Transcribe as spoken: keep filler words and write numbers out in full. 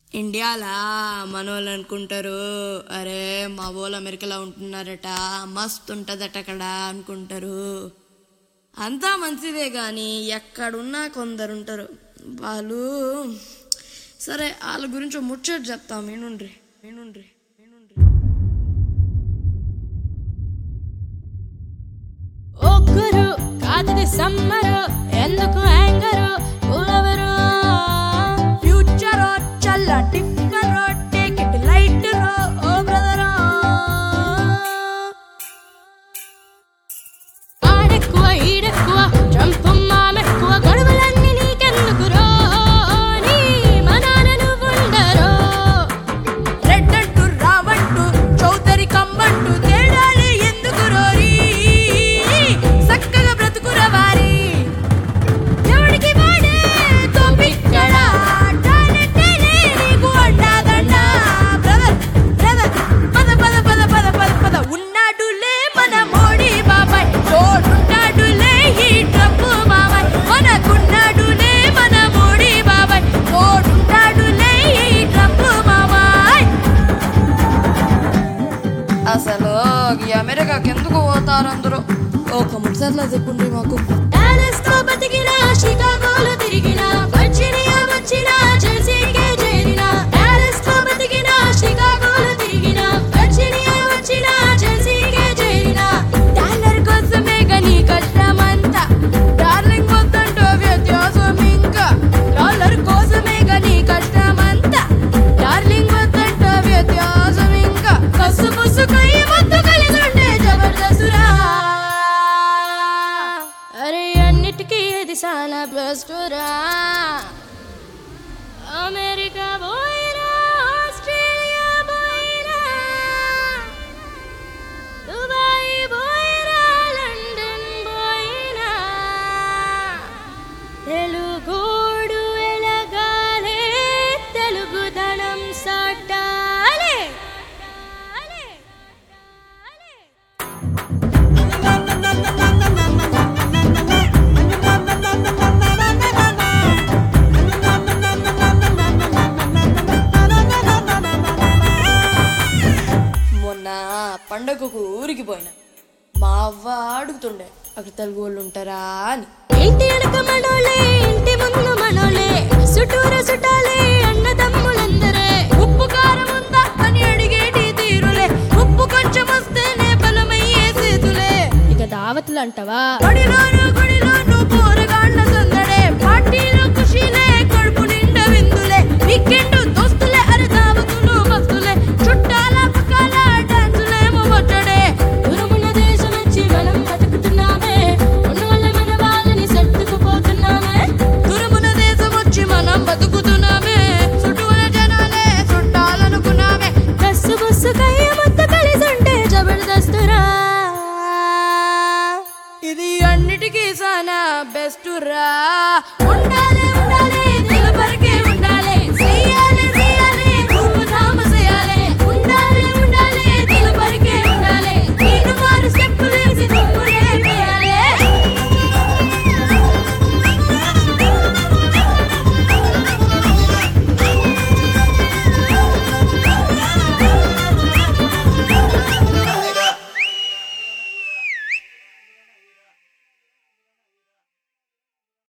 ఇండియాలా మనోళ్ళు అనుకుంటారు, అరే మా వాళ్ళు అమెరికాలో ఉంటున్నారట, మస్తు ఉంటుందట అక్కడ అనుకుంటారు. అంతా మంచిదే కానీ ఎక్కడున్నా కొందరు ఉంటారు వాళ్ళు. సరే వాళ్ళ గురించి ముచ్చట చెప్తాం, వినుండ్రి వినుండ్రి వినుండ్రి ఒక్కరు కాదు సమ్మరు ఎందుకు యాంగరు ఊరవరు ఫ్యూచర్ చల్ల టిక్కర్ టేక్ ఇట్ లైట్ రో ఓ బ్రదర్. ఆడెక్కువ ఈడెక్కువ ట్రంప్ మామెక్కువ గొడవలన్నీ నీకెందుకు రో నీ మనాన నువ్వుండరో. రెడ్ అంటూ రావంటూ చౌదరి కమ్మంటూ తేడాలి ఎందుకు రోరీ, సక్కగా బ్రతుకుర వారి ఎవడికి వాడే తోపిక్కడ టాలెంటే నీకు అండాదండ. బ్రదర్ బ్రదర్ పద పద పద పద పద పద ఉన్నాడులే మన మోడీ బాబాయ్, తోడున్నాడులే ఈ ట్రంప్ బాబాయ్, మనకున్నాడులే మన మోడీ బాబాయ్, తోడున్నాడులే ఈ ట్రంప్ బాబాయ్. అసలు ఈ అమెరికాకి ఎందుకు పోతారు అందరూ? ఒక ముచ్చట్లా చెప్పుండ్రి మాకు. డాలస్లో బతికినా షికాగోలో తిరిగినా వర్జీనియా వచ్చినా జెర్సీకే చేరినా. డాలస్లో బతికినా షికాగోలో తిరిగినా వర్జీనియా వచ్చినా జెర్సీకే చేరినా. డాలర్ కోసమే గని కష్టమంతా, డార్లింగ్ వద్దంటూ వ్యత్యాసం ఇంకా. డాలర్ కోసమే గని కష్టమంతా, డార్లింగ్ వద్దంటూ వ్యత్యాసం ఇంకా. కసు పుసు కయ్యి వద్దు కలిసుంటే జబర్దస్తురా. అరే అన్నిటికీ ఇది చాలా బెస్టురా. అమెరికా పోయినా ఆస్ట్రేలియా పోయినా దుబాయ్ పోయినా లండన్ పోయినా తెలుగోడు ఎలగాలే తెలుగుదనం సాటాలే. మొన్న పండగకు ఊరికి పోయినా, మా అవ్వ అడుగుతుండే అక్కడ తెలుగు వాళ్ళు ఉంటారా అని. ఇంటి వెనక మనోలే ఇంటి ముందు మనోలే చుట్టూరు చుట్టాలే అన్నదమ్ములందరే. ఉప్పు కారం ఉందా అని అడిగేటి తీరులే, ఉప్పు కొంచెం వస్తేనే బలమయ్యే చేతులే. ఇక దావతులు అంటావా గుడిలోను గుడిలోను పోరగాళ్ళ సందడే, పార్టీలో ఖుషీలే కడుపు నిండా విందులే. వీకెండ్ దోస్తులే అరే దావతులు మస్తులే, చుట్టాల పక్కల డాన్సులేమో వచ్చడే. దురమున దేశం వచ్చి మనం బతుకుతున్నామే, ఉన్న వల్ల మన వాళ్ళని సర్దుకుపోతున్నామే. తురుమున దేశం వచ్చి మనం బతుకుతున్నామే, చుట్టూల జనాలే చుట్టాలనుకున్నామే. బస్సు బస్సు కయ్య మొత్త కలిసుంటే జబర్దస్తురా. ఇది అన్నిటికీ సానా బెస్ట్ రా. ఉండాలి